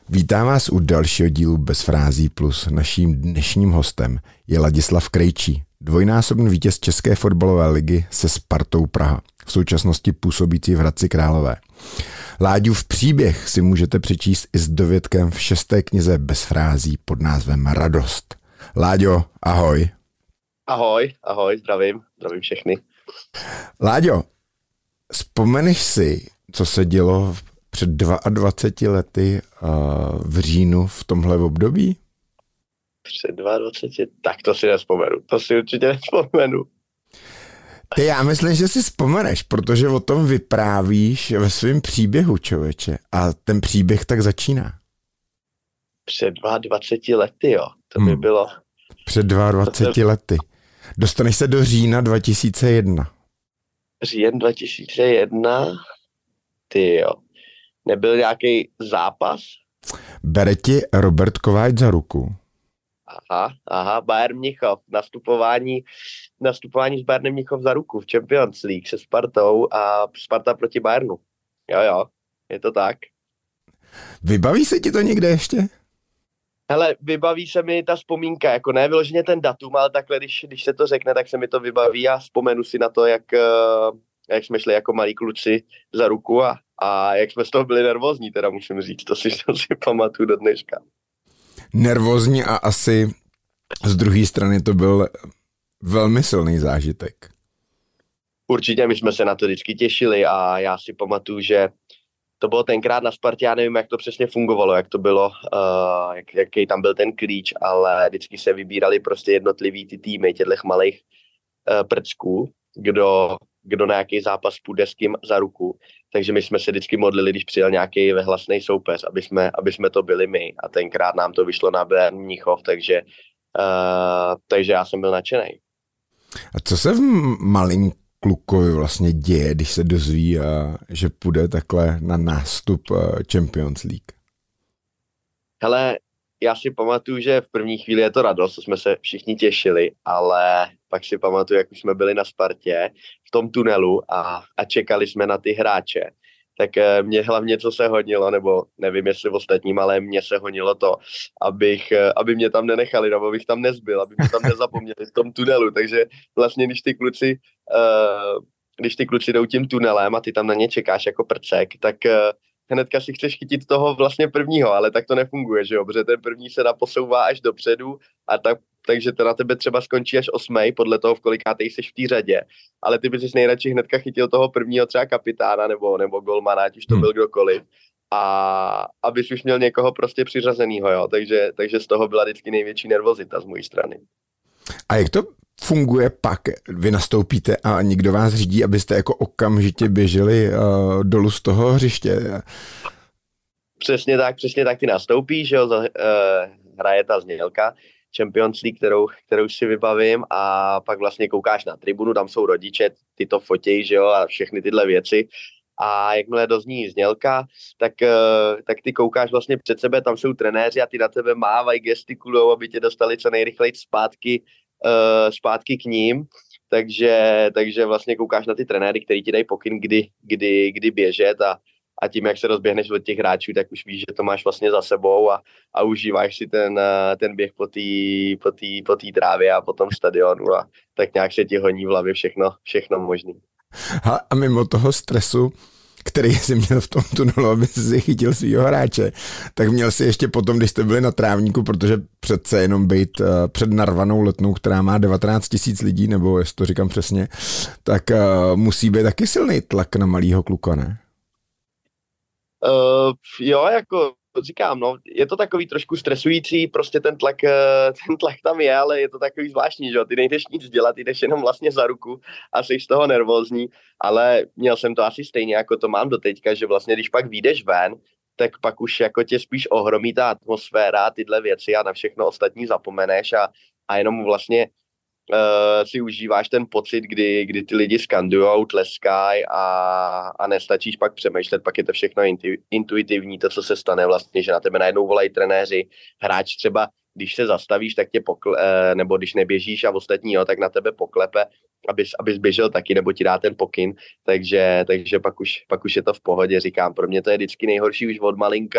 Vítám vás u dalšího dílu Bez frází plus. Naším dnešním hostem je Ladislav Krejčí, dvojnásobný vítěz České fotbalové ligy se Spartou Praha, v současnosti působící v Hradci Králové. Láďův příběh si můžete přečíst i s dovětkem v 6. knize Bez frází pod názvem Radost. Láďo, ahoj. Ahoj, zdravím všechny. Láďo, vzpomeneš si, co se dělo před 22 lety v říjnu v tomhle období? Před 22, tak to si nespomenu. To si určitě nespomenu. Ty, já myslím, že si vzpomeneš, protože o tom vyprávíš ve svém příběhu, člověče. A ten příběh tak začíná. Před 22 lety, jo. To by bylo... Před 22 lety. Dostaneš se do října 2001. Říjen 2001? Ty jo. Nebyl nějaký zápas? Bere ti Robert Kováč za ruku. Aha, Bayern Mnichov, nastupování s Bayernem Mnichov za ruku v Champions League se Spartou a Sparta proti Bayernu. Jo, je to tak. Vybaví se ti to někde ještě? Hele, vybaví se mi ta vzpomínka, jako ne vyloženě ten datum, ale takhle, když se to řekne, tak se mi to vybaví a vzpomenu si na to, jak jsme šli jako malí kluci za ruku a jak jsme z toho byli nervózní, teda musím říct, to si pamatuju do dneška. Nervózní a asi z druhé strany to byl velmi silný zážitek. Určitě, my jsme se na to vždycky těšili a já si pamatuju, že to bylo tenkrát na Spartě, já nevím, jak to přesně fungovalo, jak to bylo, jaký tam byl ten klíč, ale vždycky se vybírali prostě jednotlivý ty týmy těchto malých prcků, kdo na nějaký zápas půjde s kým za ruku. Takže my jsme se vždycky modlili, když přijel nějaký vehlasný soupeř, aby jsme to byli my. A tenkrát nám to vyšlo na Bayern Mnichov, takže já jsem byl nadšenej. A co se v malým klukovi vlastně děje, když se dozví, že půjde takhle na nástup Champions League? Hele, já si pamatuju, že v první chvíli je to radost, to jsme se všichni těšili, ale pak si pamatuju, jak už jsme byli na Spartě v tom tunelu a čekali jsme na ty hráče. Tak mě hlavně, co se honilo, nebo nevím, jestli ostatním, ale mně se honilo to, aby mě tam nenechali, nebo abych tam nezbyl, aby mě tam nezapomněli v tom tunelu. Takže vlastně, když ty kluci jdou tím tunelem a ty tam na ně čekáš jako prcek, tak hnedka si chceš chytit toho vlastně prvního, ale tak to nefunguje, že jo, protože ten první se naposouvá až dopředu a takže to na tebe třeba skončí až 8. podle toho, v kolikátej seš v té řadě, ale ty bys nejradši hnedka chytil toho prvního třeba kapitána nebo golmana, ať už to byl kdokoliv, a abys už měl někoho prostě přiřazenýho, jo, takže z toho byla vždycky největší nervozita z mojí strany. A jak to funguje pak? Vy nastoupíte a někdo vás řídí, abyste jako okamžitě běželi dolů z toho hřiště? Přesně tak ty nastoupíš, jo, hraje ta znělka Champions League, kterou si vybavím a pak vlastně koukáš na tribunu, tam jsou rodiče, ty to fotějí, že jo, a všechny tyhle věci. A jakmile dozní znělka, tak ty koukáš vlastně před sebe, tam jsou trenéři a ty na tebe mávají, gestikulujou, aby tě dostali co nejrychleji zpátky k ním, takže vlastně koukáš na ty trenéry, který ti dají pokyn, kdy běžet a tím, jak se rozběhneš od těch hráčů, tak už víš, že to máš vlastně za sebou a užíváš si ten běh po té trávě a po tom stadionu a tak nějak se ti honí v hlavě všechno možný. A mimo toho stresu, který jsi měl v tom tunelu, aby si chytil svýho hráče, tak měl si ještě potom, když jste byli na trávníku, protože přece jenom být před narvanou Letnou, která má 19 000 lidí, nebo jestli to říkám přesně, tak musí být taky silný tlak na malýho kluka, ne? Jo, jako říkám, no, je to takový trošku stresující, prostě ten tlak tam je, ale je to takový zvláštní, že jo, ty nejdeš nic dělat, jdeš jenom vlastně za ruku a jsi z toho nervózní, ale měl jsem to asi stejně, jako to mám doteďka, že vlastně když pak vyjdeš ven, tak pak už jako tě spíš ohromí ta atmosféra, tyhle věci a na všechno ostatní zapomeneš a jenom vlastně si užíváš ten pocit, kdy ty lidi skandujou, tleskají a nestačíš pak přemýšlet, pak je to všechno intuitivní, to, co se stane vlastně, že na tebe najednou volají trenéři, hráč třeba, když se zastavíš, tak tě nebo když neběžíš a ostatní, jo, tak na tebe poklepe, abys běžel taky, nebo ti dá ten pokyn, takže pak už je to v pohodě, říkám, pro mě to je vždycky nejhorší už od malinka,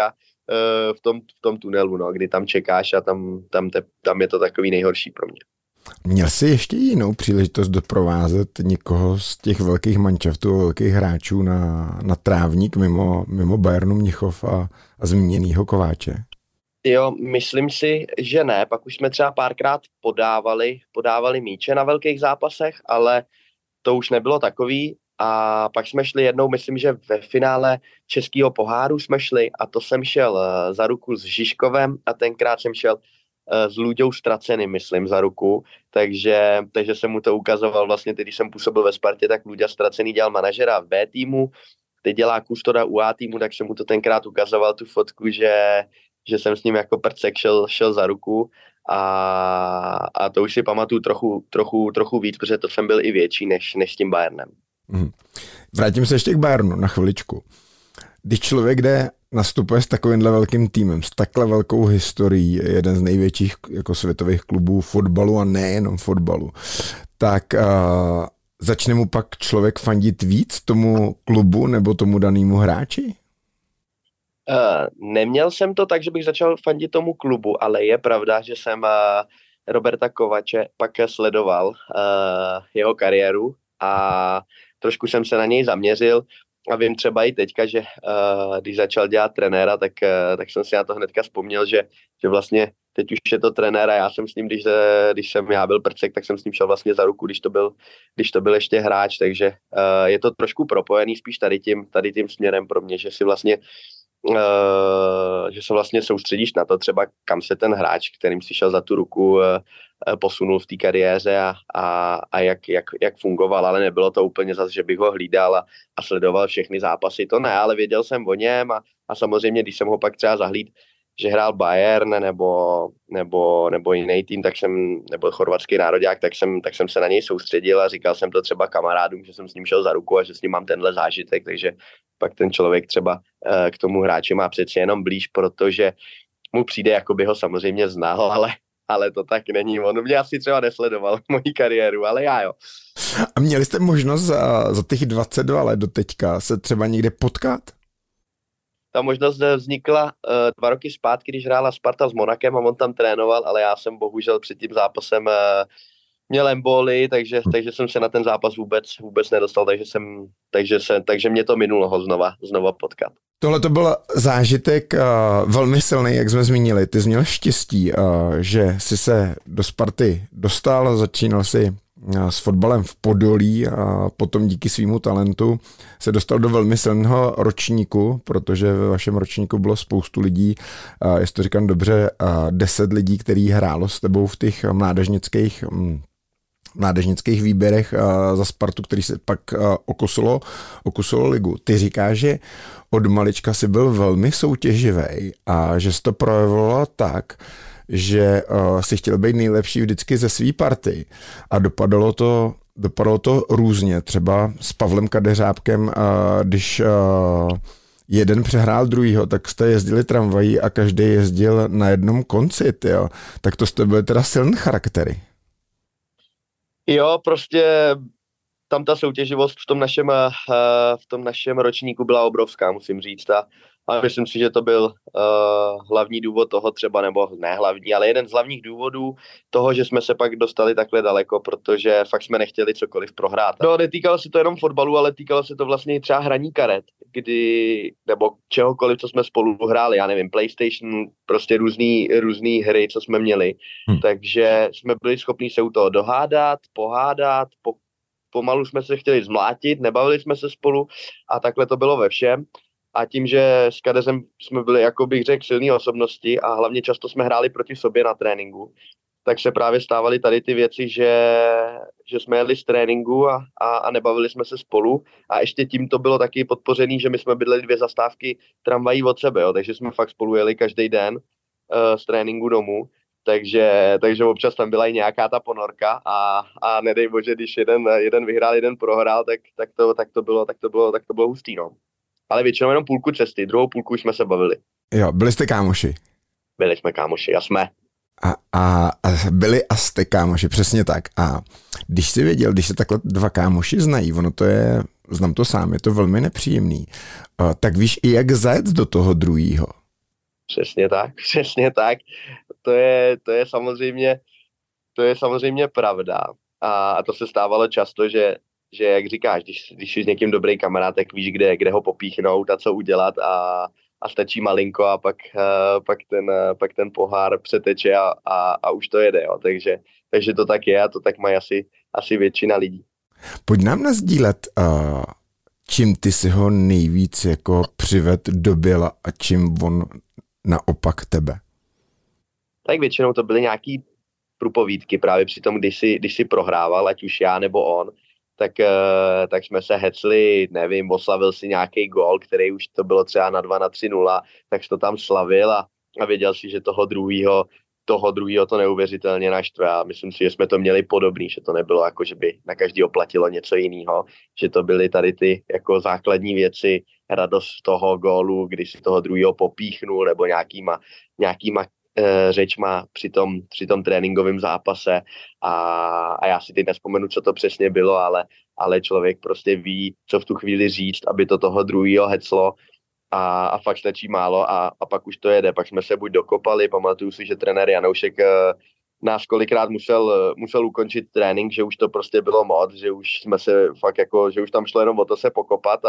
v tom tunelu, no, kdy tam čekáš a tam je to takový nejhorší pro mě. Měl jsi ještě jinou příležitost doprovázet někoho z těch velkých manšaftů, velkých hráčů na trávník mimo Bayernu Mnichov a zmíněnýho Kováče? Jo, myslím si, že ne. Pak už jsme třeba párkrát podávali míče na velkých zápasech, ale to už nebylo takový. A pak jsme šli jednou, myslím, že ve finále Českého poháru jsme šli a to jsem šel za ruku s Žižkovem a tenkrát jsem šel s Luďou Ztraceným, myslím, za ruku, takže jsem mu to ukazoval vlastně, když jsem působil ve Spartě, tak Luďa Ztracený dělal manažera v B týmu, teď dělá kustoda u A týmu, tak jsem mu to tenkrát ukazoval, tu fotku, že jsem s ním jako prcek šel za ruku a to už si pamatuju trochu víc, protože to jsem byl i větší než s tím Bayernem. Vrátím se ještě k Bayernu na chviličku. Když člověk jde, nastupuje s takovýmhle velkým týmem, s takhle velkou historií, jeden z největších jako světových klubů fotbalu a nejenom fotbalu, tak začne mu pak člověk fandit víc tomu klubu nebo tomu danému hráči? Neměl jsem to tak, že bych začal fandit tomu klubu, ale je pravda, že jsem Roberta Kovače pak sledoval jeho kariéru a trošku jsem se na něj zaměřil a vím třeba i teďka, že když začal dělat trenéra, tak jsem si na to hnedka vzpomněl, že vlastně teď už je to trenér a já jsem s ním, když jsem já byl prcek, tak jsem s ním šel vlastně za ruku, když to byl ještě hráč, takže je to trošku propojený spíš tady tím směrem pro mě, že si vlastně že se vlastně soustředíš na to třeba, kam se ten hráč, kterým si šel za tu ruku, posunul v té kariéře a jak fungoval, ale nebylo to úplně zase, že bych ho hlídal a sledoval všechny zápasy, to ne, ale věděl jsem o něm a samozřejmě, když jsem ho pak třeba zahlíd, že hrál Bayern nebo jiný tým, nebo chorvatský nároďák, tak jsem se na něj soustředil a říkal jsem to třeba kamarádům, že jsem s ním šel za ruku a že s ním mám tenhle zážitek, takže pak ten člověk třeba k tomu hráči má přeci jenom blíž, protože mu přijde, jako by ho samozřejmě znal, ale to tak není. On mě asi třeba nesledoval moji kariéru, ale já jo. A měli jste možnost za těch 22 let do teďka se třeba někde potkat? Ta možnost vznikla 2 roky zpátky, když hrála Sparta s Monakem a on tam trénoval, ale já jsem bohužel před tím zápasem měl embolii, takže jsem se na ten zápas vůbec nedostal, takže mě to minulo ho znova potkat. Tohle to byl zážitek velmi silný, jak jsme zmínili. Ty jsi měl štěstí, že jsi se do Sparty dostal, začínal si s fotbalem v Podolí a potom díky svýmu talentu se dostal do velmi silného ročníku, protože ve vašem ročníku bylo spoustu lidí, jestli to říkám dobře, 10 lidí, který hrálo s tebou v těch mládežnických výběrech za Spartu, který se pak okusilo ligu. Ty říkáš, že od malička si byl velmi soutěživý a že jsi to projevovalo tak, že si chtěl být nejlepší vždycky ze svý party a dopadalo to různě. Třeba s Pavlem Kadeřábkem, když jeden přehrál druhýho, tak jste jezdili tramvají a každý jezdil na jednom konci, tyjo. Tak to jste byli teda silný charaktery. Jo, prostě tam ta soutěživost v tom našem ročníku byla obrovská, musím říct. A myslím si, že to byl hlavní důvod toho třeba, nebo ne hlavní, ale jeden z hlavních důvodů toho, že jsme se pak dostali takhle daleko, protože fakt jsme nechtěli cokoliv prohrát. No, netýkalo se to jenom fotbalu, ale týkalo se to vlastně třeba hraní karet, nebo čehokoliv, co jsme spolu hráli, já nevím, PlayStation, prostě různý hry, co jsme měli. Takže jsme byli schopni se u toho dohádat, pohádat, pomalu jsme se chtěli zmlátit, nebavili jsme se spolu a takhle to bylo ve všem. A tím, že s Kadezem jsme byli, jako bych řekl, silné osobnosti a hlavně často jsme hráli proti sobě na tréninku, tak se právě stávaly tady ty věci, že jsme jeli z tréninku a nebavili jsme se spolu. A ještě tím to bylo taky podpořený, že my jsme bydleli 2 zastávky tramvají od sebe, jo, takže jsme fakt spolu jeli každý den z tréninku domů. Takže občas tam byla i nějaká ta ponorka a nedej bože, když jeden vyhrál, jeden prohrál, tak to bylo hustý, no. Ale většinou jenom půlku cesty, druhou půlku už jsme se bavili. Jo, byli jste kámoši? Byli jsme kámoši, a jsme. A byli a jste kámoši, přesně tak. A když jsi věděl, když se takhle 2 kámoši znají, ono to je, znám to sám, je to velmi nepříjemný, tak víš i jak zajet do toho druhýho. Přesně tak, přesně tak. To je samozřejmě pravda. A to se stávalo často, že jak říkáš, když jsi s někým dobrý kamarád, tak víš, kde ho popíchnout a co udělat a stačí malinko a pak ten pohár přeteče a už to jede. Jo. Takže to tak je a to tak mají asi většina lidí. Pojď nám nasdílet, čím ty si ho nejvíc jako přived do běla a čím on naopak tebe. Tak většinou to byly nějaký průpovídky právě při tom, když si prohrával, ať už já nebo on, tak jsme se hecli, nevím, oslavil si nějaký gól, který už to bylo třeba na 2, na 3-0, tak jsi to tam slavil a věděl si, že toho druhýho to neuvěřitelně naštve a myslím si, že jsme to měli podobný, že to nebylo jako, že by na každého platilo něco jiného, že to byly tady ty jako základní věci, radost toho gólu, když si toho druhýho popíchnul nebo nějakýma řečma při tom tréninkovém zápase a já si teď nespomenu, co to přesně bylo, ale člověk prostě ví, co v tu chvíli říct, aby to toho druhýho heclo a fakt stačí málo a pak už to jede. Pak jsme se buď dokopali, pamatuju si, že trenér Janoušek nás kolikrát musel ukončit trénink, že už to prostě bylo moc, že už jsme se fakt jako, že už tam šlo jenom o to se pokopat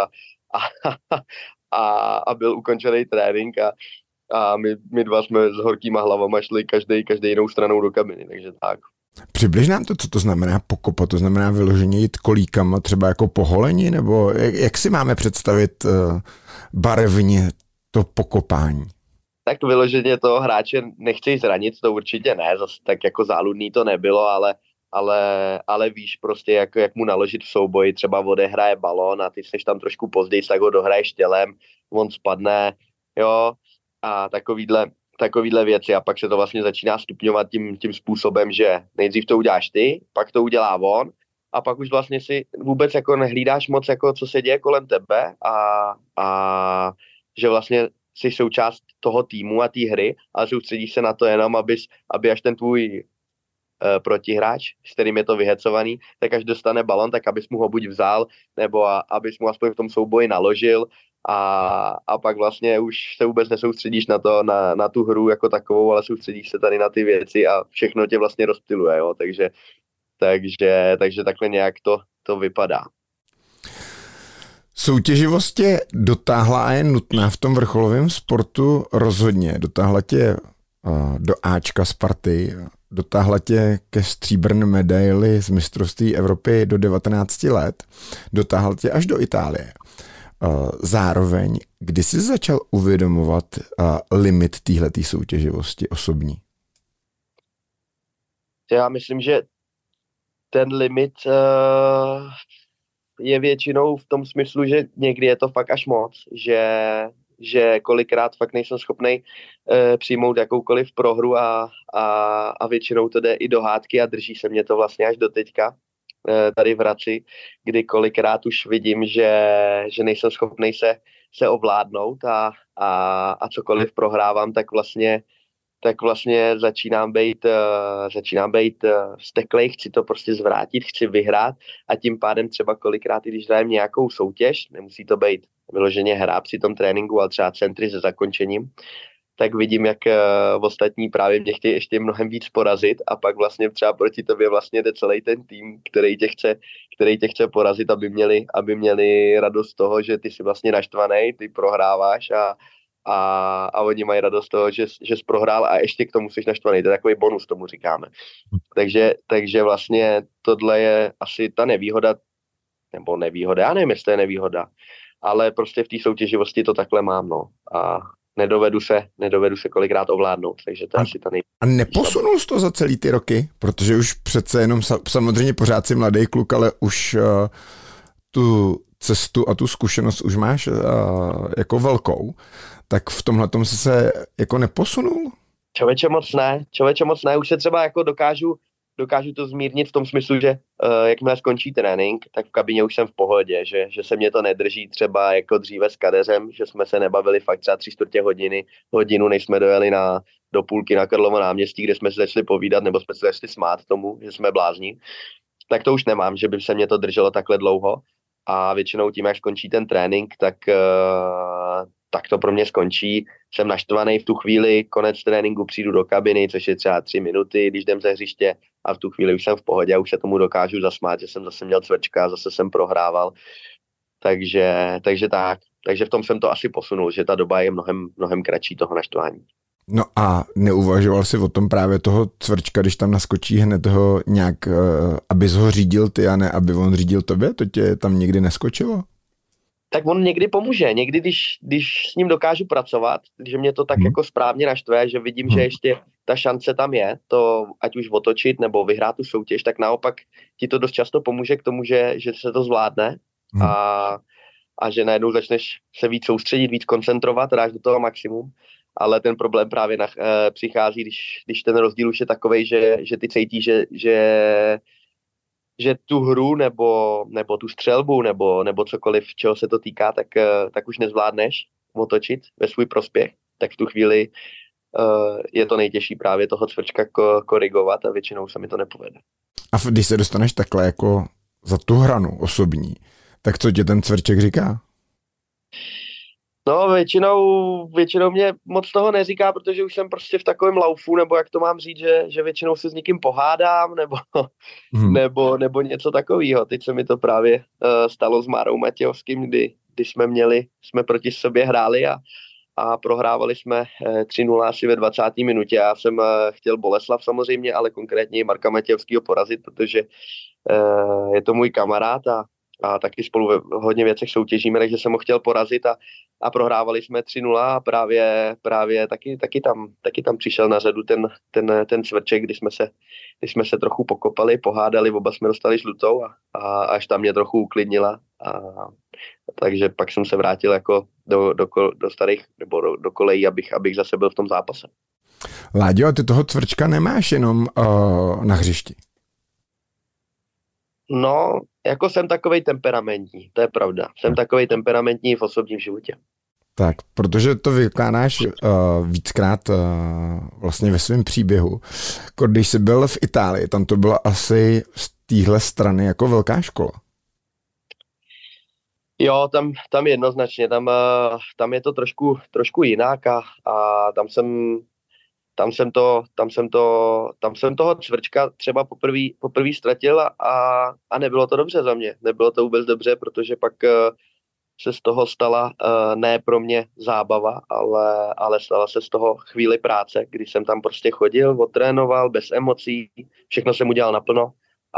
a byl ukončený trénink a my dva jsme s horkýma hlavama šli každý jinou stranou do kabiny, takže tak. Přibliž nám to, co to znamená pokopat, to znamená vyloženě jít kolíkama třeba jako po holeni, nebo jak si máme představit barevně to pokopání? Tak vyloženě toho hráče nechci zranit, to určitě ne, zase tak jako záludný to nebylo, ale víš prostě, jak mu naložit v souboji, třeba odehraje balón a ty jsi tam trošku později, tak ho dohraješ tělem, on spadne, jo, a takovýhle věci a pak se to vlastně začíná stupňovat tím způsobem, že nejdřív to uděláš ty, pak to udělá on a pak už vlastně si vůbec jako nehlídáš moc, jako co se děje kolem tebe a že vlastně jsi součást toho týmu a té hry, ale soustředíš se na to jenom, aby až ten tvůj protihráč, s kterým je to vyhecovaný, tak až dostane balon, tak abys mu ho buď vzal, nebo abys mu aspoň v tom souboji naložil a pak vlastně už se vůbec nesoustředíš na tu hru jako takovou, ale soustředíš se tady na ty věci a všechno tě vlastně rozptyluje, jo, takže takhle nějak to vypadá. Soutěživost tě dotáhla a je nutná v tom vrcholovém sportu rozhodně. Dotáhla tě do Ačka Sparty, dotáhla tě ke stříbrné medaili z mistrovství Evropy do 19 let, dotáhla tě až do Itálie. Zároveň, kdy jsi začal uvědomovat limit téhletý soutěživosti osobní? Já myslím, že ten limit je většinou v tom smyslu, že někdy je to fakt až moc, že kolikrát fakt nejsem schopnej přijmout jakoukoliv prohru a většinou to jde i do hádky a drží se mě to vlastně až do teďka tady v Hradci, kdy kolikrát už vidím, že nejsem schopnej se ovládnout a cokoliv prohrávám, tak vlastně začínám být vzteklej, chci to prostě zvrátit, chci vyhrát a tím pádem třeba kolikrát, když hrajem nějakou soutěž, nemusí to být vyloženě hra při tom tréninku, ale třeba centry se zakončením, tak vidím, jak ostatní právě mě chtějí ještě mnohem víc porazit a pak vlastně třeba proti tobě vlastně jde celý ten tým, který tě chce porazit, aby měli radost z toho, že ty jsi vlastně naštvaný, ty prohráváš a oni mají radost z toho, že jsi prohrál a ještě k tomu jsi naštvaný. To je takový bonus, tomu říkáme. Takže vlastně tohle je asi ta nevýhoda, nebo nevýhoda, já nevím, jestli to je nevýhoda, ale prostě v té soutěživosti to takhle mám, no. A nedovedu se kolikrát ovládnout, takže to je asi ta A neposunul jsi to za celý ty roky? Protože už přece jenom samozřejmě pořád si mladý kluk, ale už tu cestu a tu zkušenost už máš jako velkou, tak v tomhletom jsi se jako neposunul? Člověče moc ne, už se třeba jako dokážu to zmírnit v tom smyslu, že jakmile skončí trénink, tak v kabině už jsem v pohodě, že se mě to nedrží třeba jako dříve s kadeřem, že jsme se nebavili fakt třeba 3/4 hodinu, než jsme dojeli do půlky na Karlovo náměstí, kde jsme se začali povídat, nebo jsme se začali smát tomu, že jsme blázni. Tak to už nemám, že by se mě to drželo takhle dlouho a většinou tím, jak skončí ten trénink, tak tak to pro mě skončí. Jsem naštvaný v tu chvíli, konec tréninku, přijdu do kabiny, což je třeba 3 minuty, když jdem ze hřiště a v tu chvíli už jsem v pohodě a už se tomu dokážu zasmát, že jsem zase měl cvrčka, zase jsem prohrával. Takže tak. Takže v tom jsem to asi posunul, že ta doba je mnohem kratší toho naštvání. No a neuvažoval jsi o tom právě toho cvrčka, když tam naskočí hned ho nějak, abys ho řídil ty a ne, aby on řídil tobě? To tě tam nikdy neskočilo? Tak on někdy pomůže. Někdy, když s ním dokážu pracovat, že mě to tak jako správně naštve, že vidím, že ještě ta šance tam je, to ať už otočit nebo vyhrát tu soutěž, tak naopak ti to dost často pomůže k tomu, že se to zvládne a že najednou začneš se víc soustředit, víc koncentrovat, dáš do toho maximum. Ale ten problém právě přichází, když ten rozdíl už je takovej, že ty cítíš, že tu hru nebo tu střelbu nebo cokoliv, čeho se to týká, tak už nezvládneš otočit ve svůj prospěch. Tak v tu chvíli je to nejtěžší právě toho cvrčka korigovat a většinou se mi to nepovede. A když se dostaneš takhle jako za tu hranu osobní, tak co tě ten cvrček říká? No, většinou mě moc toho neříká, protože už jsem prostě v takovém laufu, nebo jak to mám říct, že většinou se s někým pohádám, nebo něco takového. Teď se mi to právě stalo s Márou Matějovským, kdy jsme proti sobě hráli a prohrávali jsme 3-0 asi ve 20. minutě. Já jsem chtěl Boleslav samozřejmě, ale konkrétně i Marka Matějovského porazit, protože je to můj kamarád a taky spolu v hodně věcech soutěžíme, takže jsem ho chtěl porazit a prohrávali jsme 3-0 a právě taky tam přišel na řadu ten cvrček, kdy jsme se trochu pokopali, pohádali, oba jsme dostali žlutou a až tam mě trochu uklidnila. Takže pak jsem se vrátil jako do starých nebo do kolejí, abych zase byl v tom zápase. Láďo, a ty toho cvrčka nemáš jenom na hřišti? No, jako jsem takovej temperamentní, to je pravda. Jsem takovej temperamentní v osobním životě. Tak, protože to vykládáš víckrát vlastně ve svém příběhu. Když jsi byl v Itálii, tam to byla asi z téhle strany jako velká škola. Jo, tam jednoznačně, tam je to trošku jinak a tam jsem toho cvrčka třeba poprvé ztratil a nebylo to dobře za mě. Nebylo to vůbec dobře, protože pak se z toho stala ne pro mě zábava, ale stala se z toho chvíli práce, kdy jsem tam prostě chodil, odtrénoval, bez emocí, všechno jsem udělal naplno,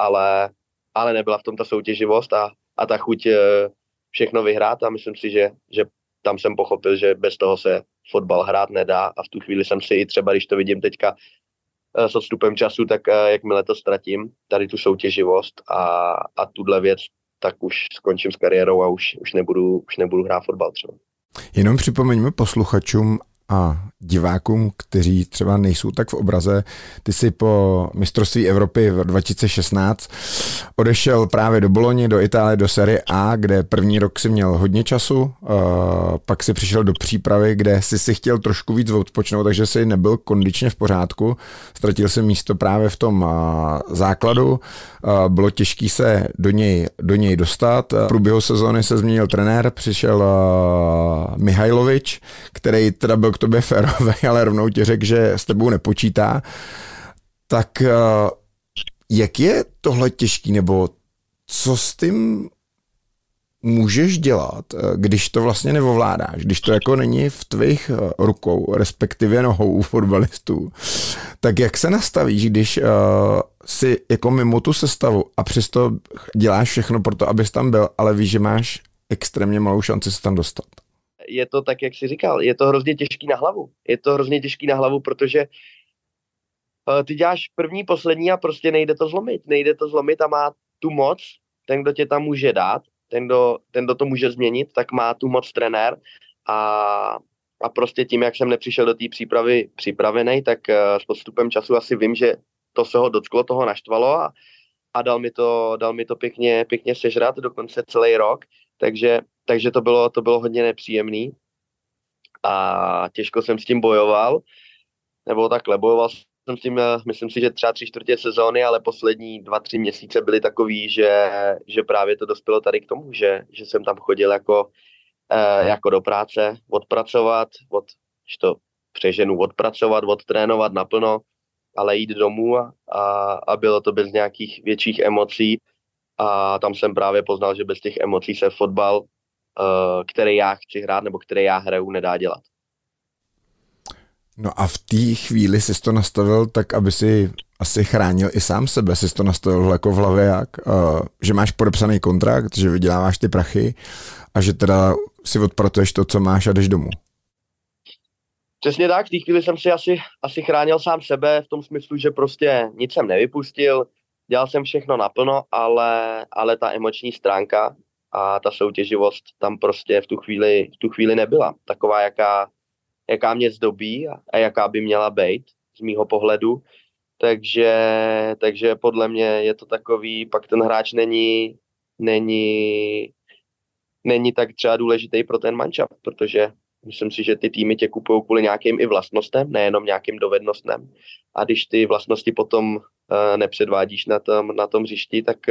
ale nebyla v tom ta soutěživost a ta chuť všechno vyhrát a myslím si, že tam jsem pochopil, že bez toho se fotbal hrát nedá a v tu chvíli jsem si i třeba, když to vidím teďka s odstupem času, tak jakmile to ztratím, tady tu soutěživost a tuhle věc, tak už skončím s kariérou a už nebudu hrát fotbal třeba. Jenom připomeňme posluchačům a divákům, kteří třeba nejsou tak v obraze. Ty jsi po mistrovství Evropy v 2016 odešel právě do Bologny, do Itálie, do Serie A, kde první rok si měl hodně času, pak si přišel do přípravy, kde si chtěl trošku víc odpočnout, takže si nebyl kondičně v pořádku. Ztratil si místo právě v tom základu. Bylo těžké se do něj dostat. V průběhu sezóny se změnil trenér, přišel Mihajlovič, který teda byl k tobě férový, ale rovnou ti řekl, že s tebou nepočítá. Tak jak je tohle těžký, nebo co s tím můžeš dělat, když to vlastně neovládáš, když to jako není v tvých rukou, respektive nohou u fotbalistů, tak jak se nastavíš, když si jako mimo tu sestavu a přesto děláš všechno pro to, abys tam byl, ale víš, že máš extrémně malou šanci se tam dostat? Je to tak, jak jsi říkal, je to hrozně těžký na hlavu. Je to hrozně těžký na hlavu, protože ty děláš první, poslední a prostě nejde to zlomit. Nejde to zlomit a má tu moc, ten, kdo tě tam může dát, ten, kdo to může změnit, tak má tu moc trenér a prostě tím, jak jsem nepřišel do té přípravy připravený, tak s podstupem času asi vím, že to se ho dotklo, toho naštvalo a dal mi to pěkně sežrat dokonce celý rok, takže to bylo hodně nepříjemný a těžko jsem s tím bojoval, nebo takhle, bojoval jsem s tím, myslím si, že třeba 3/4 sezóny, ale poslední 2-3 měsíce byly takový, že právě to dospělo tady k tomu, že jsem tam chodil jako jako do práce, odpracovat, když to přeženu, odpracovat, odtrénovat naplno, ale jít domů a bylo to bez nějakých větších emocí a tam jsem právě poznal, že bez těch emocí se fotbal, který já chci hrát nebo který já hraju, nedá dělat. No a v té chvíli jsi to nastavil tak, aby si asi chránil i sám sebe, jsi to nastavil jako v hlavě jak, že máš podepsaný kontrakt, že vyděláváš ty prachy a že teda si odpracuješ to, co máš a jdeš domů. Přesně tak, v té chvíli jsem si asi chránil sám sebe v tom smyslu, že prostě nic jsem nevypustil, dělal jsem všechno naplno, ale ta emoční stránka a ta soutěživost tam prostě v tu chvíli nebyla. Taková, jaká mě zdobí a jaká by měla být z mýho pohledu. Takže podle mě je to takový, pak ten hráč není tak třeba důležitý pro ten manšaft, protože myslím si, že ty týmy tě kupují kvůli nějakým i vlastnostem, nejenom nějakým dovednostem. A když ty vlastnosti potom nepředvádíš na tom hřišti, tak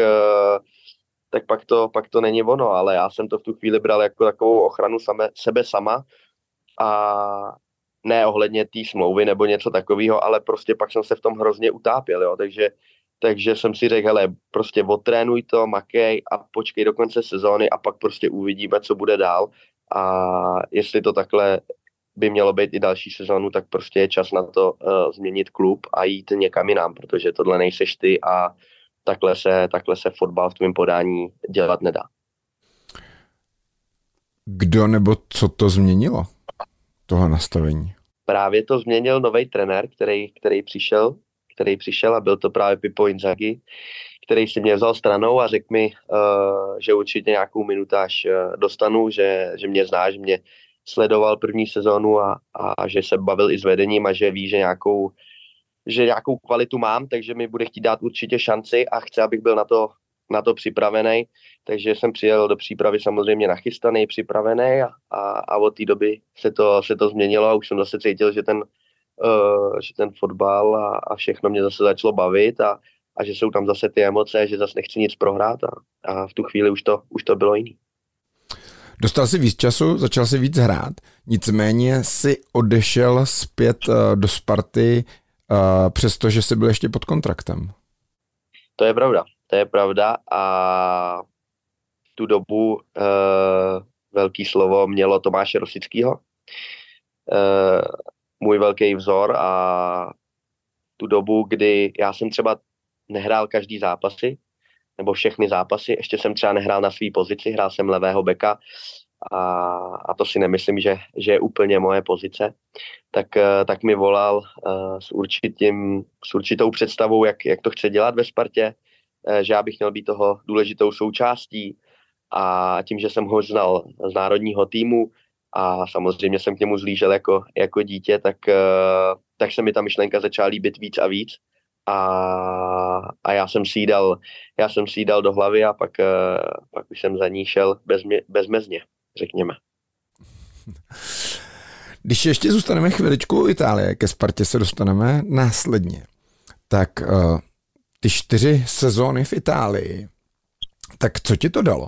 pak to není ono. Ale já jsem to v tu chvíli bral jako takovou ochranu sebe sama a ne ohledně té smlouvy nebo něco takového, ale prostě pak jsem se v tom hrozně utápěl, jo. Takže jsem si řekl, hele, prostě odtrénuj to, makej a počkej do konce sezóny a pak prostě uvidíme, co bude dál. A jestli to takhle by mělo být i další sezónu, tak prostě je čas na to změnit klub a jít někam jinam, protože tohle nejseš ty a takhle se fotbal v tvém podání dělat nedá. Kdo nebo co to změnilo, tohle nastavení? Právě to změnil nový trenér, který přišel a byl to právě Pippo Inzaghi, který si mě vzal stranou a řekl mi, že určitě nějakou minutáž dostanu, že mě zná, že mě sledoval první sezónu a že se bavil i s vedením a že ví, že nějakou kvalitu mám, takže mi bude chtít dát určitě šanci a chce, abych byl na to připravený. Takže jsem přijel do přípravy samozřejmě nachystaný, připravený a od té doby se to změnilo a už jsem zase cítil, že ten fotbal a všechno mě zase začalo bavit a že jsou tam zase ty emoce, že zase nechci nic prohrát a v tu chvíli už to bylo jiný. Dostal si víc času, začal si víc hrát, nicméně si odešel zpět do Sparty, přestože jsi byl ještě pod kontraktem. To je pravda a v tu dobu velký slovo mělo Tomáše Rosickýho, můj velký vzor a tu dobu, kdy já jsem třeba nehrál každý zápasy, nebo všechny zápasy, ještě jsem třeba nehrál na své pozici, hrál jsem levého beka a to si nemyslím, že je úplně moje pozice, tak mi volal s určitou představou, jak to chce dělat ve Spartě, že já bych měl být toho důležitou součástí a tím, že jsem ho znal z národního týmu a samozřejmě jsem k němu zlížel jako dítě, tak se mi ta myšlenka začala líbit víc a víc a já jsem si jí dal do hlavy a pak už jsem za ní šel bezmezně, řekněme. Když ještě zůstaneme chviličku u Itálie, ke Spartě se dostaneme následně, tak ty 4 sezóny v Itálii, tak co ti to dalo?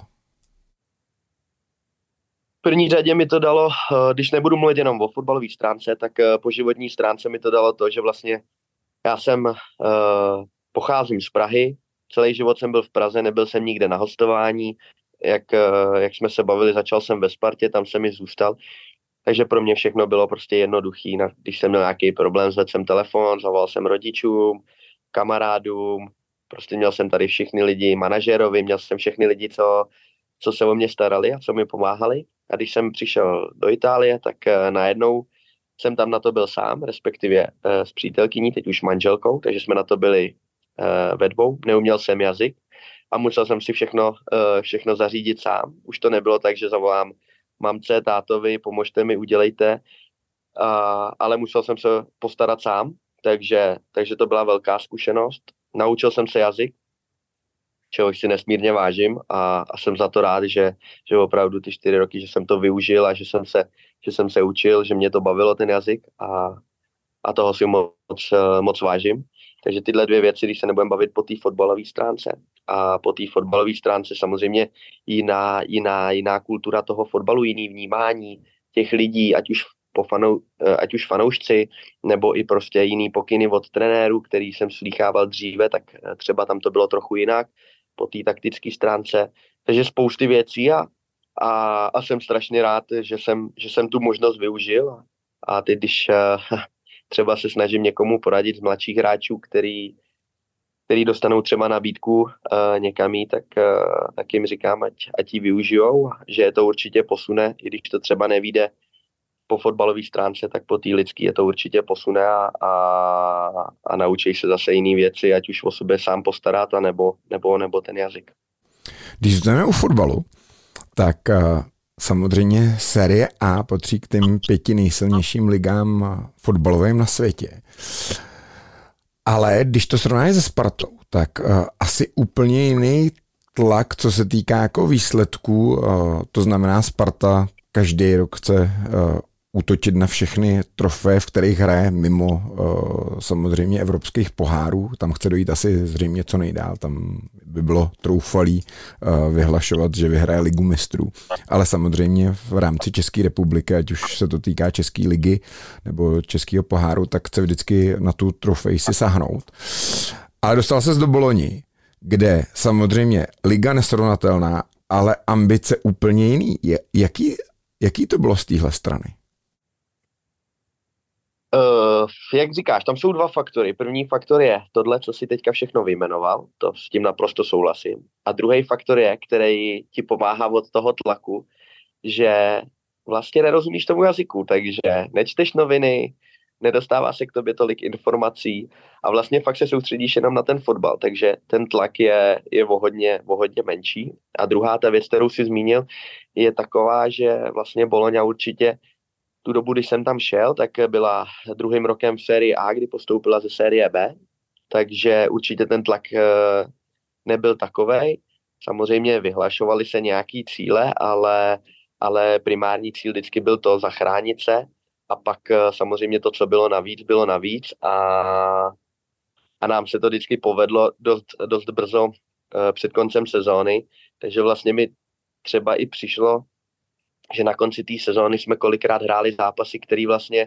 V první řadě mi to dalo, když nebudu mluvit jenom o fotbalové stránce, tak po životní stránce mi to dalo to, že vlastně já pocházím z Prahy, celý život jsem byl v Praze, nebyl jsem nikde na hostování, jak jsme se bavili, začal jsem ve Spartě, tam jsem i zůstal, takže pro mě všechno bylo prostě jednoduchý, když jsem měl nějaký problém, zvedl jsem telefon, zavolal jsem rodičům, kamarádům, prostě měl jsem tady všichni lidi, manažerovi, měl jsem všechny lidi, co se o mě starali a co mi pomáhali. A když jsem přišel do Itálie, tak najednou jsem tam na to byl sám, respektive s přítelkyní, teď už manželkou, takže jsme na to byli ve dvou. Neuměl jsem jazyk a musel jsem si všechno zařídit sám. Už to nebylo tak, že zavolám mamce, tátovi, pomožte mi, udělejte, ale musel jsem se postarat sám, takže to byla velká zkušenost. Naučil jsem se jazyk, čehož si nesmírně vážím a jsem za to rád, že opravdu ty 4 roky, že jsem to využil a že jsem se učil, že mě to bavilo ten jazyk a toho si moc vážím. Takže tyhle 2 věci, když se nebudeme bavit po té fotbalové stránce, A po té fotbalové stránce samozřejmě jiná kultura toho fotbalu, jiný vnímání těch lidí, ať už fanoušci, nebo i prostě jiný pokyny od trenérů, který jsem slýchával dříve, tak třeba tam to bylo trochu jinak po té taktické stránce. Takže spousty věcí a jsem strašně rád, že jsem tu možnost využil. A teď, když třeba se snažím někomu poradit z mladších hráčů, který dostanou třeba nabídku někam jít, tak jim říkám, ať ji využijou, že je to určitě posune, i když to třeba nevíde po fotbalové stránce, tak po té lidské je to určitě posune a naučí se zase jiné věci, ať už o sebe sám postarat, nebo ten jazyk. Když zůstaneme u fotbalu, tak samozřejmě série A patří k těm 5 nejsilnějším ligám fotbalovým na světě. Ale když to srovnáš se Spartou, tak asi úplně jiný tlak, co se týká jako výsledků, to znamená Sparta každý rok chce útočit na všechny trofeje, v kterých hraje mimo samozřejmě evropských pohárů. Tam chce dojít asi zřejmě co nejdál. Tam by bylo troufalý vyhlašovat, že vyhraje Ligu mistrů. Ale samozřejmě v rámci České republiky, ať už se to týká České ligy nebo Českého poháru, tak chce vždycky na tu trofej si sahnout. Ale dostal se do Boloni, kde samozřejmě liga nesrovnatelná, ale ambice úplně jiný. Jaký to bylo z téhle strany? Jak říkáš, tam jsou 2 faktory. První faktor je tohle, co si teďka všechno vyjmenoval, to s tím naprosto souhlasím. A druhý faktor je, který ti pomáhá od toho tlaku, že vlastně nerozumíš tomu jazyku, takže nečteš noviny, nedostává se k tobě tolik informací a vlastně fakt se soustředíš jenom na ten fotbal, takže ten tlak je o hodně menší. A druhá ta věc, kterou si zmínil, je taková, že vlastně Bologna určitě tu dobu, když jsem tam šel, tak byla druhým rokem v sérii A, kdy postoupila ze série B, takže určitě ten tlak nebyl takovej. Samozřejmě vyhlašovaly se nějaký cíle, ale primární cíl vždycky byl to zachránit se a pak samozřejmě to, co bylo navíc a nám se to vždycky povedlo dost brzo před koncem sezóny, takže vlastně mi třeba i přišlo, že na konci té sezóny jsme kolikrát hráli zápasy, které vlastně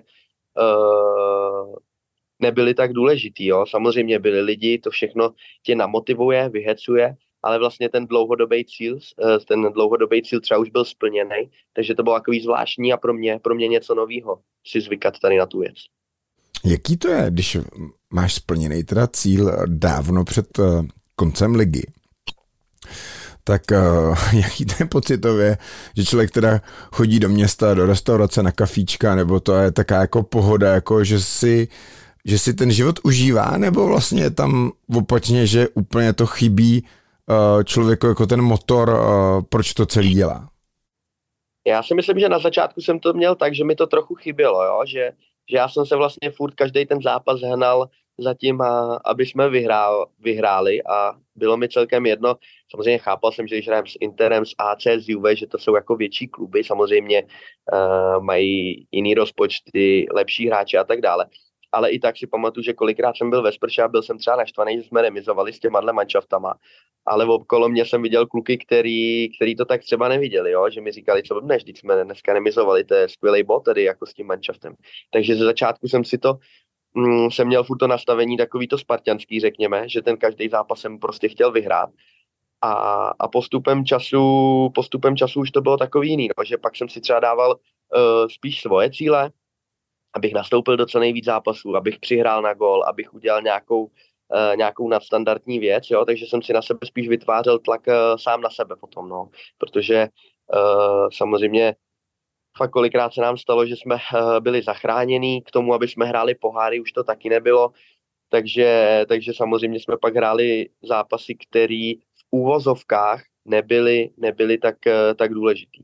nebyly tak důležitý. Jo? Samozřejmě byli lidi, to všechno tě namotivuje, vyhecuje, ale vlastně ten dlouhodobý cíl třeba už byl splněný, takže to bylo takový zvláštní a pro mě něco novýho si zvykat tady na tu věc. Jaký to je, když máš splněný teda cíl dávno před koncem ligy? Tak jaký to je pocitově, že člověk teda chodí do města, do restaurace, na kafíčka, nebo to je taká jako pohoda, jako že si ten život užívá, nebo vlastně je tam opačně, že úplně to chybí člověku jako ten motor, proč to celý dělá? Já si myslím, že na začátku jsem to měl tak, že mi to trochu chybělo, jo? Že já jsem se vlastně furt každý ten zápas hnal zatím, aby jsme vyhráli a bylo mi celkem jedno. Samozřejmě chápal jsem, že když hrajeme s Interem, s AC, s Juve, že to jsou jako větší kluby, samozřejmě mají jiný rozpočty, lepší hráči a tak dále. Ale i tak si pamatuju, že kolikrát jsem byl ve Sprše a byl jsem třeba naštvaný, že jsme remizovali s těma manšaftama. Ale okolo mě jsem viděl kluky, který to tak třeba neviděli, jo? Že mi říkali, co blbneš, když jsme dneska remizovali, to je skvělej bod tady jako s tím manšaftem. Takže ze začátku jsem měl furt to nastavení takový to spartianský, řekněme, že ten každý zápas jsem prostě chtěl vyhrát. A postupem času už to bylo takový jiný, no? Že pak jsem si třeba dával spíš svoje cíle, abych nastoupil do co nejvíc zápasů, abych přihrál na gól, abych udělal nějakou nadstandardní věc, jo? Takže jsem si na sebe spíš vytvářel tlak sám na sebe potom, no. Protože samozřejmě fakt kolikrát se nám stalo, že jsme byli zachráněni k tomu, aby jsme hráli poháry, už to taky nebylo, takže samozřejmě jsme pak hráli zápasy, které v úvozovkách nebyly tak důležitý.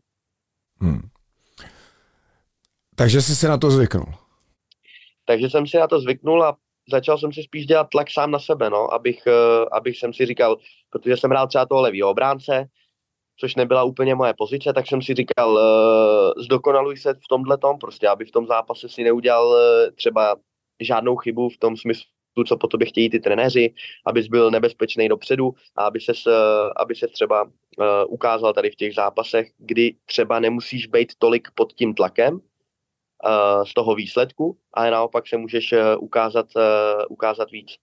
Takže jsi si na to zvyknul? Takže jsem si na to zvyknul a začal jsem si spíš dělat tlak sám na sebe, no, abych jsem si říkal, protože jsem hrál třeba toho levýho obránce, což nebyla úplně moje pozice, tak jsem si říkal, zdokonaluj se v tomhletom, prostě, aby v tom zápase si neudělal třeba žádnou chybu v tom smyslu, co po tobě chtějí ty trenéři, abys byl nebezpečný dopředu a aby ses třeba ukázal tady v těch zápasech, kdy třeba nemusíš být tolik pod tím tlakem z toho výsledku, ale naopak se můžeš ukázat víc.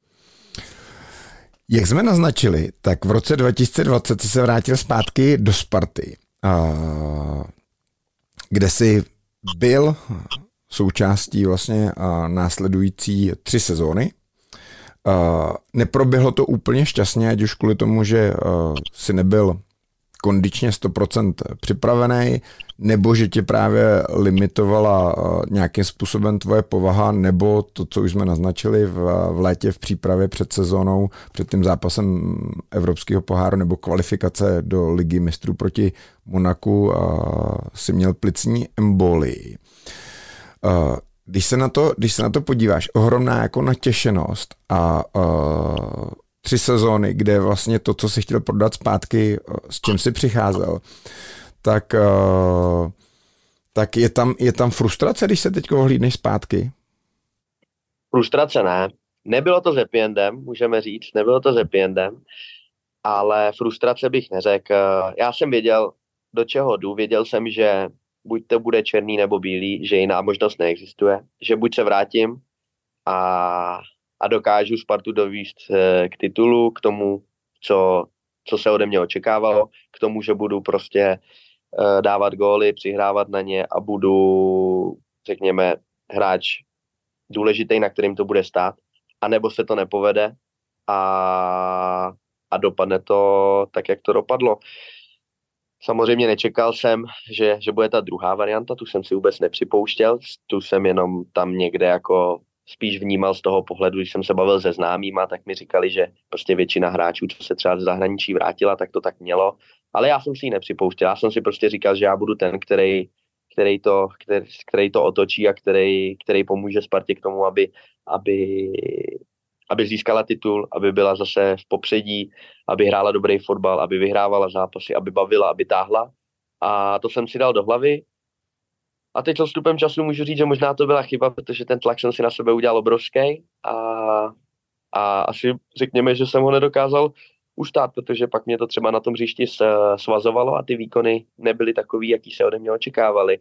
Jak jsme naznačili, tak v roce 2020 se vrátil zpátky do Sparty, kde si byl součástí vlastně následující 3 sezóny. Neproběhlo to úplně šťastně, ať už kvůli tomu, že si nebyl kondičně 100% připravený, nebo že tě právě limitovala nějakým způsobem tvoje povaha, nebo to, co už jsme naznačili v létě v přípravě před sezónou, před tím zápasem Evropského poháru nebo kvalifikace do Ligy mistrů proti Monaku, si měl plicní embolii. Když se na to podíváš, ohromná jako natěšenost a 3 sezóny, kde vlastně to, co si chtěl prodat zpátky, s čím si přicházel, tak je tam frustrace, když se teď ohlídneš zpátky? Frustrace ne. Nebylo to s happy endem, můžeme říct, nebylo to s happy endem, ale frustrace bych neřekl. Já jsem věděl, do čeho jdu, věděl jsem, že buď to bude černý nebo bílý, že jiná možnost neexistuje, že buď se vrátím a dokážu Spartu dovést k titulu, k tomu, co se ode mě očekávalo, k tomu, že budu prostě dávat góly, přihrávat na ně a budu, řekněme, hráč důležitý, na kterým to bude stát, anebo se to nepovede a dopadne to tak, jak to dopadlo. Samozřejmě nečekal jsem, že bude ta druhá varianta, tu jsem si vůbec nepřipouštěl, tu jsem jenom tam někde jako spíš vnímal z toho pohledu, když jsem se bavil se známýma, tak mi říkali, že prostě většina hráčů, co se třeba z zahraničí vrátila, tak to tak mělo, ale já jsem si ji nepřipouštěl, já jsem si prostě říkal, že já budu ten, který to otočí a který pomůže Spartě k tomu, aby získala titul, aby byla zase v popředí, aby hrála dobrý fotbal, aby vyhrávala zápasy, aby bavila, aby táhla. A to jsem si dal do hlavy. A teď s odstupem času můžu říct, že možná to byla chyba, protože ten tlak jsem si na sebe udělal obrovský a asi řekněme, že jsem ho nedokázal ustát, protože pak mě to třeba na tom hřišti svazovalo a ty výkony nebyly takový, jaký se ode mě očekávali.